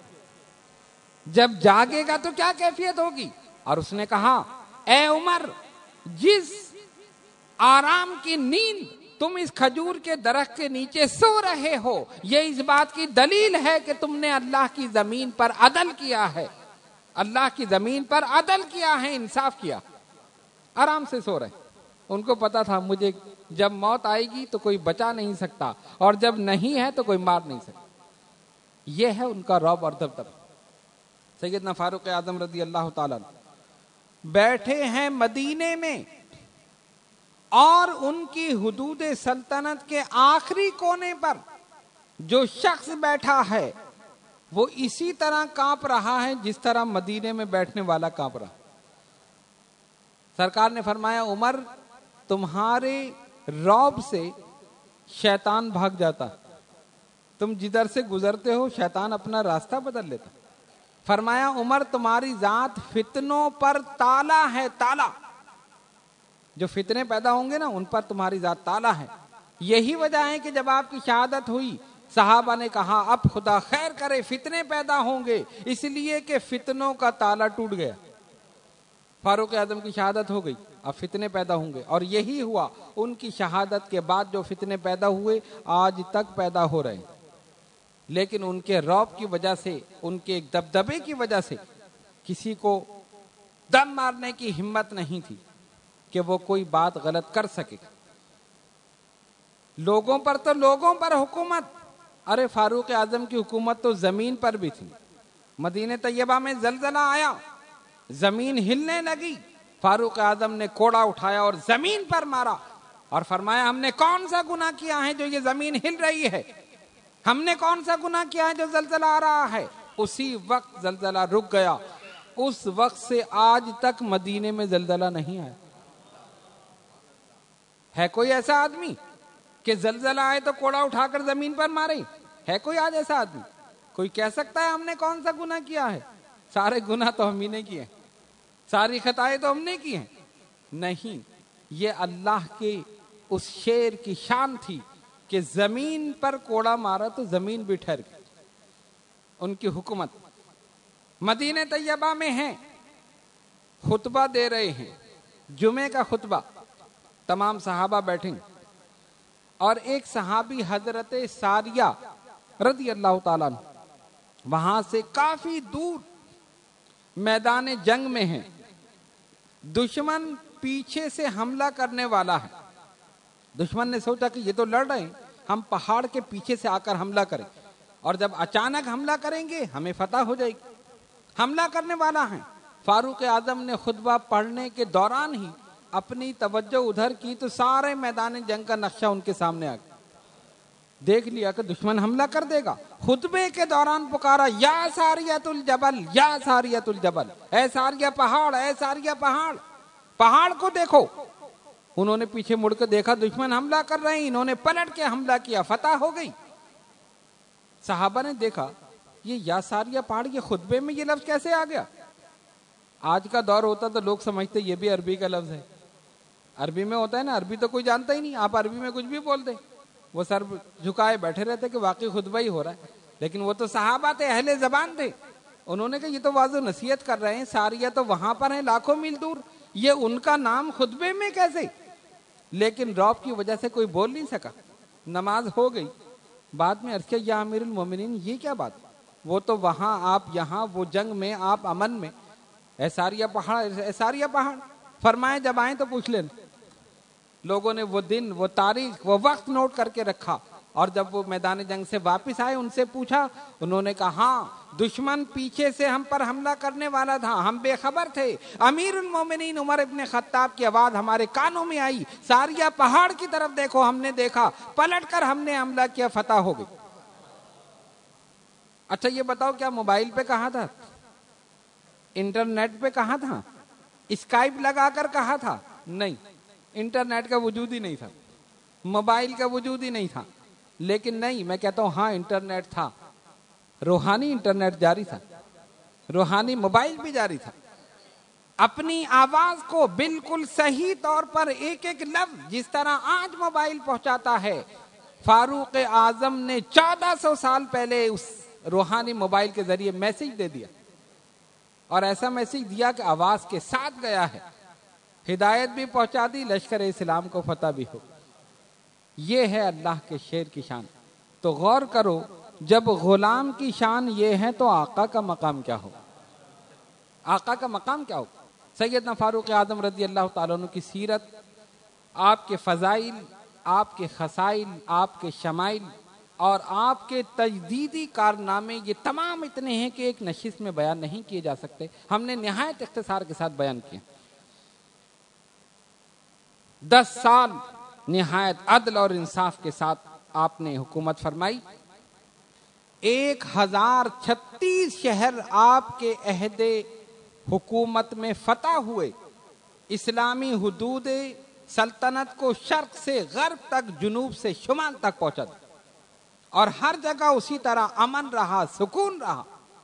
جب جاگے گا تو کیا کیفیت ہوگی؟ اور اس نے کہا اے عمر، جس آرام کی نیند تم اس کھجور کے درخت کے نیچے سو رہے ہو، یہ اس بات کی دلیل ہے کہ تم نے اللہ کی زمین پر عدل کیا ہے، اللہ کی زمین پر عدل کیا ہے، انصاف کیا۔ آرام سے سو رہے۔ ان کو پتا تھا مجھے جب موت آئے گی تو کوئی بچا نہیں سکتا، اور جب نہیں ہے تو کوئی مار نہیں سکتا۔ یہ ہے ان کا رعب اور دبدبہ۔ سیدنا فاروق اعظم رضی اللہ تعالیٰ بیٹھے ہیں مدینے میں، اور ان کی حدود سلطنت کے آخری کونے پر جو شخص بیٹھا ہے وہ اسی طرح کانپ رہا ہے جس طرح مدینے میں بیٹھنے والا کانپ رہا۔ سرکار نے فرمایا عمر، تمہارے رعب سے شیطان بھاگ جاتا، تم جدھر سے گزرتے ہو شیطان اپنا راستہ بدل لیتا۔ فرمایا عمر، تمہاری ذات فتنوں پر تالا ہے، تالا۔ جو فتنے پیدا ہوں گے نا ان پر تمہاری ذات تالا ہے۔ یہی وجہ ہے کہ جب آپ کی شہادت ہوئی صحابہ نے کہا اب خدا خیر کرے فتنے پیدا ہوں گے، اس لیے کہ فتنوں کا تالا ٹوٹ گیا۔ فاروق اعظم کی شہادت ہو گئی، اب فتنے پیدا ہوں گے، اور یہی ہوا۔ ان کی شہادت کے بعد جو فتنے پیدا ہوئے آج تک پیدا ہو رہے ہیں، لیکن ان کے رعب کی وجہ سے، ان کے ایک دبدبے کی وجہ سے کسی کو دم مارنے کی ہمت نہیں تھی کہ وہ کوئی بات غلط کر سکے۔ لوگوں پر تو لوگوں پر حکومت، ارے فاروق اعظم کی حکومت تو زمین پر بھی تھی۔ مدینہ طیبہ میں زلزلہ آیا، زمین ہلنے لگی، فاروق اعظم نے کوڑا اٹھایا اور زمین پر مارا اور فرمایا ہم نے کون سا گناہ کیا ہے جو یہ زمین ہل رہی ہے؟ ہم نے کون سا گناہ کیا ہے جو زلزلہ آ رہا ہے؟ اسی وقت زلزلہ رک گیا۔ اس وقت سے آج تک مدینے میں زلزلہ نہیں آیا۔ ہے کوئی ایسا آدمی کہ زلزلہ آئے تو کوڑا اٹھا کر زمین پر مارے؟ ہے کوئی آج ایسا آدمی؟ کوئی کہہ سکتا ہے ہم نے کون سا گناہ کیا ہے؟ سارے گناہ تو ہم ہی نے کیے، ساری خطائیں تو ہم نے کی ہیں۔ نہیں، یہ اللہ کے اس شیر کی شان تھی کہ زمین پر کوڑا مارا تو زمین بھی ٹھہر گئی۔ ان کی حکومت مدینہ طیبہ میں ہے، خطبہ دے رہے ہیں، جمعے کا خطبہ، تمام صحابہ بیٹھیں، اور ایک صحابی حضرت ساریہ رضی اللہ تعالیٰ عنہ وہاں سے کافی دور میدان جنگ میں ہیں، دشمن پیچھے سے حملہ کرنے والا ہے۔ دشمن نے سوچا کہ یہ تو لڑ رہے ہیں، ہم پہاڑ کے پیچھے سے آ کر حملہ کریں، اور جب اچانک حملہ کریں گے ہمیں فتح ہو جائے گی۔ حملہ کرنے والا ہے۔ فاروق اعظم نے خطبہ پڑھنے کے دوران ہی اپنی توجہ ادھر کی تو سارے میدان جنگ کا نقشہ ان کے سامنے آ گیا۔ دیکھ لیا کہ دشمن حملہ کر دے گا۔ خطبے کے دوران پکارا یا ساریۃ الجبل، یا ساریۃ الجبل، اے ساریہ پہاڑ، اے ساریہ پہاڑ، پہاڑ کو دیکھو۔ انہوں نے پیچھے مڑ کر دیکھا دشمن حملہ کر رہے ہیں، انہوں نے پلٹ کے حملہ کیا، فتح ہو گئی۔ صحابہ نے دیکھا یہ یا ساریہ پہاڑ، یہ خطبے میں یہ لفظ کیسے آ گیا؟ آج کا دور ہوتا تو لوگ سمجھتے یہ بھی عربی کا لفظ ہے۔ عربی میں ہوتا ہے نا، عربی تو کوئی جانتا ہی نہیں، آپ عربی میں کچھ بھی بول دیں، وہ سر جھکائے بیٹھے رہتے کہ واقعی خطبہ ہی ہو رہا ہے۔ لیکن وہ تو صحابہ تھے، اہل زبان تھے، انہوں نے کہا یہ تو واضح و نصیحت کر رہے ہیں، ساریہ تو وہاں پر ہیں لاکھوں میل دور، یہ ان کا نام خطبے میں کیسے؟ لیکن رعب کی وجہ سے کوئی بول نہیں سکا۔ نماز ہو گئی، بعد میں عرض کیا یا امیر المومنین یہ کیا بات؟ وہ تو وہاں آپ یہاں، وہ جنگ میں آپ امن میں، اے ساریہ پہاڑ، اے ساریہ پہاڑ۔ فرمائے جب آئیں تو پوچھ لینا۔ لوگوں نے وہ دن، وہ تاریخ، وہ وقت نوٹ کر کے رکھا، اور جب وہ میدان جنگ سے واپس آئے ان سے پوچھا، انہوں نے کہا ہاں دشمن پیچھے سے ہم پر حملہ کرنے والا تھا، ہم بے خبر تھے۔ امیر المومنین عمر ابن خطاب کی آواز ہمارے کانوں میں آئی، ساریہ پہاڑ کی طرف دیکھو، ہم نے دیکھا، پلٹ کر ہم نے حملہ کیا، فتح ہو گئی۔ اچھا یہ بتاؤ کیا موبائل پہ کہا تھا؟ انٹرنیٹ پہ کہا تھا؟ اسکائپ لگا کر کہا تھا؟ نہیں، انٹرنیٹ کا وجود ہی نہیں تھا، موبائل کا وجود ہی نہیں تھا۔ لیکن نہیں، میں کہتا ہوں ہاں انٹرنیٹ تھا، روحانی انٹرنیٹ جاری تھا، روحانی موبائل بھی جاری تھا۔ اپنی آواز کو بالکل صحیح طور پر ایک ایک لفظ جس طرح آج موبائل پہنچاتا ہے، فاروق اعظم نے چودہ سو سال پہلے اس روحانی موبائل کے ذریعے میسج دے دیا، اور ایسا میسج دیا کہ آواز کے ساتھ گیا ہے، ہدایت بھی پہنچا دی، لشکر اسلام کو فتح بھی ہو۔ یہ ہے اللہ کے شیر کی شان۔ تو غور کرو، جب غلام کی شان یہ ہے تو آقا کا مقام کیا ہو؟ آقا کا مقام کیا ہو؟ سیدنا فاروق اعظم رضی اللہ تعالیٰ عنہ کی سیرت، آپ کے فضائل، آپ کے خصائل، آپ کے شمائل اور آپ کے تجدیدی کارنامے، یہ تمام اتنے ہیں کہ ایک نشست میں بیان نہیں کیے جا سکتے، ہم نے نہایت اختصار کے ساتھ بیان کیا۔ دس سال نہایت عدل اور انصاف کے ساتھ آپ نے حکومت فرمائی، ایک ہزار چھتیس شہر آپ کے عہد حکومت میں فتح ہوئے، اسلامی حدود سلطنت کو شرق سے غرب تک، جنوب سے شمال تک پہنچا، اور ہر جگہ اسی طرح امن رہا، سکون رہا۔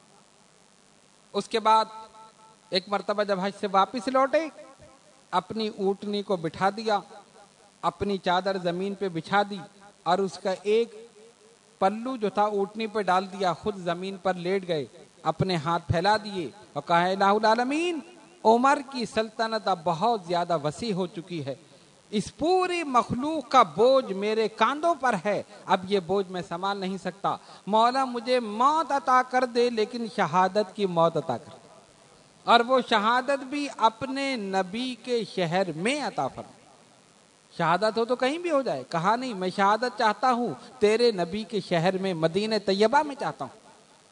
اس کے بعد ایک مرتبہ جب حج سے واپس لوٹے، اپنی اونٹنی کو بٹھا دیا، اپنی چادر زمین پہ بچھا دی، اور اس کا ایک پلو جو تھا اونٹنی پہ ڈال دیا، خود زمین پر لیٹ گئے، اپنے ہاتھ پھیلا دیے اور کہا الہ العالمین، عمر کی سلطنت اب بہت زیادہ وسیع ہو چکی ہے، اس پوری مخلوق کا بوجھ میرے کاندھوں پر ہے، اب یہ بوجھ میں سنبھال نہیں سکتا، مولا مجھے موت عطا کر دے، لیکن شہادت کی موت عطا کر دے، اور وہ شہادت بھی اپنے نبی کے شہر میں عطا فرما۔ شہادت ہو تو کہیں بھی ہو جائے، کہا نہیں میں شہادت چاہتا ہوں تیرے نبی کے شہر میں، مدینہ طیبہ میں چاہتا ہوں۔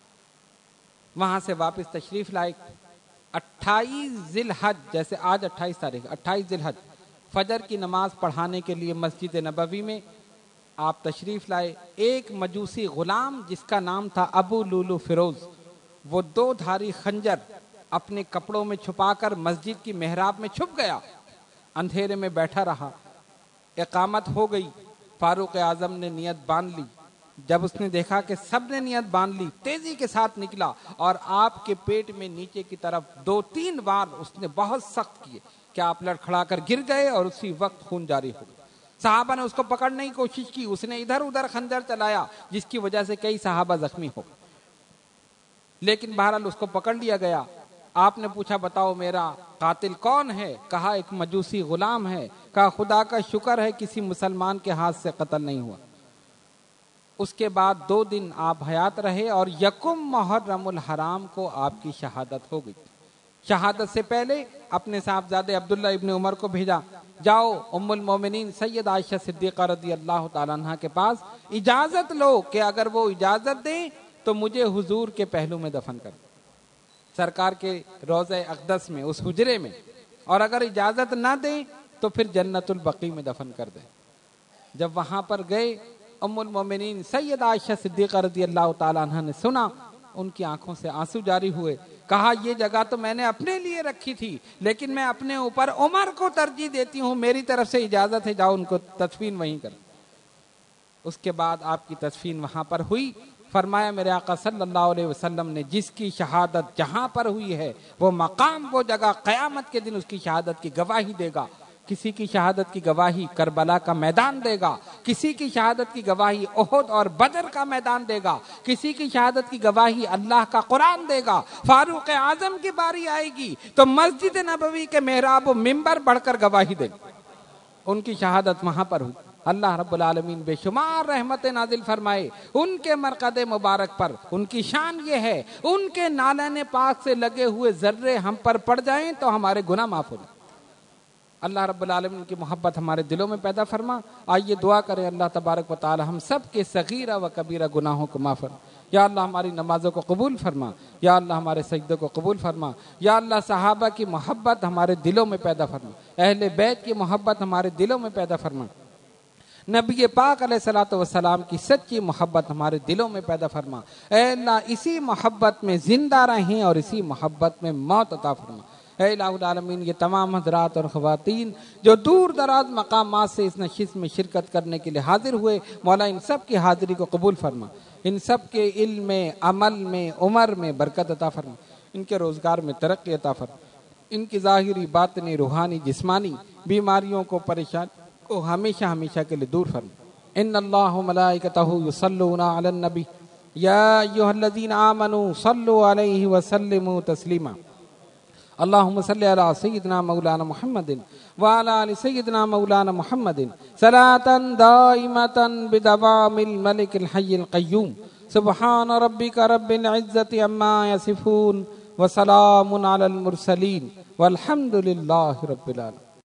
وہاں سے واپس تشریف لائے، اٹھائیس ذی الحج، جیسے آج اٹھائیس تاریخ، اٹھائیس ذی الحج فجر کی نماز پڑھانے کے لیے مسجد نبوی میں آپ تشریف لائے۔ ایک مجوسی غلام جس کا نام تھا ابو لولو فیروز، وہ دو دھاری خنجر اپنے کپڑوں میں چھپا کر مسجد کی محراب میں چھپ گیا، اندھیرے میں بیٹھا رہا۔ اقامت ہو گئی، فاروق اعظم نے نیت باندھ لی، جب اس نے دیکھا کہ سب نے نیت باندھ لی، تیزی کے ساتھ نکلا اور آپ کے پیٹ میں نیچے کی طرف دو تین بار اس نے بہت سخت کیے کہ آپ لڑکھڑا کر گر گئے اور اسی وقت خون جاری ہو گیا۔ صحابہ نے اس کو پکڑنے کی کوشش کی، اس نے ادھر ادھر خنجر چلایا جس کی وجہ سے کئی صحابہ زخمی ہو گئے، لیکن بہرحال اس کو پکڑ لیا گیا۔ آپ نے پوچھا بتاؤ میرا قاتل کون ہے؟ کہا ایک مجوسی غلام ہے۔ کہا خدا کا شکر ہے کسی مسلمان کے ہاتھ سے قتل نہیں ہوا۔ اس کے بعد دو دن آپ حیات رہے اور یکم محرم الحرام کو آپ کی شہادت ہو گئی۔ شہادت سے پہلے اپنے صاحبزادے عبداللہ ابن عمر کو بھیجا، جاؤ ام المومنین سید عائشہ صدیقہ رضی اللہ تعالیٰ عنہ کے پاس اجازت لو کہ اگر وہ اجازت دیں تو مجھے حضور کے پہلو میں دفن کر، سرکار کے روضہ اقدس میں، اس حجرے میں، اور اگر اجازت نہ دیں تو پھر جنت البقیع میں دفن کر دیں۔ جب وہاں پر گئے، ام المومنین سید عائشہ صدیقہ رضی اللہ تعالیٰ عنہ نے سنا، ان کی آنکھوں سے آنسو جاری ہوئے۔ کہا یہ جگہ تو میں نے اپنے لیے رکھی تھی، لیکن میں اپنے اوپر عمر کو ترجیح دیتی ہوں، میری طرف سے اجازت ہے، جاؤ ان کو تدفین وہیں کر۔ اس کے بعد آپ کی تدفین وہاں پر ہوئی۔ فرمایا میرے آقا صلی اللہ علیہ وسلم نے جس کی شہادت جہاں پر ہوئی ہے وہ مقام، وہ جگہ قیامت کے دن اس کی شہادت کی گواہی دے گا۔ کسی کی شہادت کی گواہی کربلا کا میدان دے گا، کسی کی شہادت کی گواہی احد اور بدر کا میدان دے گا، کسی کی شہادت کی گواہی اللہ کا قرآن دے گا۔ فاروق اعظم کی باری آئے گی تو مسجد نبوی کے محراب و منبر بڑھ کر گواہی دے گا۔ ان کی شہادت وہاں پر ہوئی۔ اللہ رب العالمین بے شمار رحمت نازل فرمائے ان کے مرقد مبارک پر۔ ان کی شان یہ ہے، ان کے نالین پاک سے لگے ہوئے ذرے ہم پر پڑ جائیں تو ہمارے گناہ معاف ہو جائیں۔ اللہ رب العالمین کی محبت ہمارے دلوں میں پیدا فرما. آئیے دعا کریں اللہ تبارک و تعالی ہم سب کے صغیرہ و کبیرہ گناہوں کو معاف فرما. یا اللہ ہماری نمازوں کو قبول فرما. یا اللہ ہمارے سجدوں کو قبول فرما. یا اللہ صحابہ کی محبت ہمارے دلوں میں پیدا فرما. اہل بیت کی محبت ہمارے دلوں میں پیدا فرما. نبی پاک علیہ الصلوۃ والسلام کی سچی محبت ہمارے دلوں میں پیدا فرما. اے اللہ اسی محبت میں زندہ رہیں اور اسی محبت میں موت عطا فرما. اے الہ العالمین یہ تمام حضرات اور خواتین جو دور دراز مقامات سے اس نشست میں شرکت کرنے کے لیے حاضر ہوئے، مولا ان سب کی حاضری کو قبول فرما. ان سب کے علم میں، عمل میں، عمر میں برکت عطا فرما. ان کے روزگار میں ترقی عطا فرما. ان کی ظاہری، باطنی، روحانی، جسمانی بیماریوں کو، پریشان کو ہمیشہ ہمیشہ کے لیے دور فرما. ان اللہ و ملائکتہ یصلون علی النبی یا ایھا الذین آمنوا صلوا علیہ وسلموا تسلیما. اللهم صل على سيدنا مولانا محمد وعلى آل سيدنا مولانا محمد صلاة دائمة بدوام الملك الحي القيوم. سبحان ربك رب العزة عما يصفون وسلام على المرسلين والحمد لله رب العالمين.